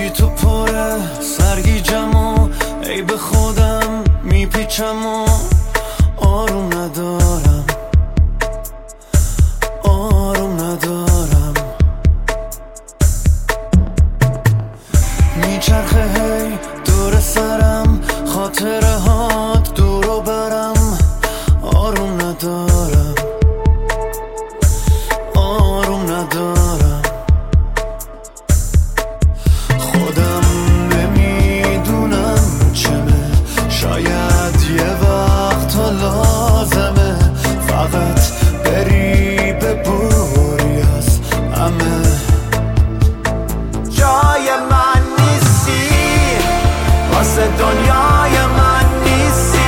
بی تو پره سرگیجم و ای به خودم میپیچم و آروم ندارم، آروم ندارم. میچرخه هی دور سرم خاطره هات دورو برم، آروم ندارم، آروم ندارم. خودم نمیدونم چمه، شاید یه وقت لازمه فقط بری ببوری از همه. جای من نیستی واسه دنیای من نیستی،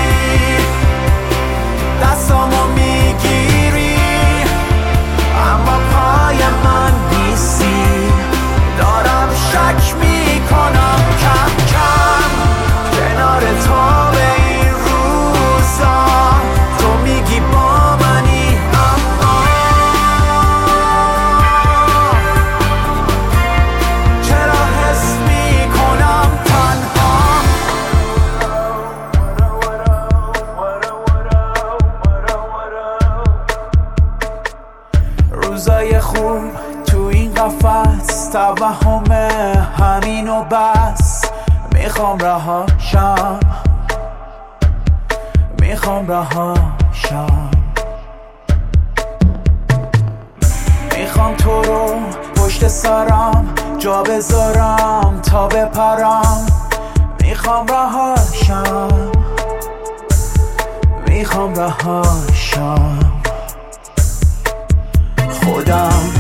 دستامو میگیری اما پای من نیستی. دارم شک میکنم کم کم کنار تو به این روزا، تو میگی با منی اما چرا حس میکنم تنها. روزای خوب تو این قفس توهمه همین و بس. میخوام رهاشم، میخوام رهاشم. میخوام تو رو پشت سرم جا بذارم تا بپرم. میخوام رهاشم، میخوام رهاشم. خودم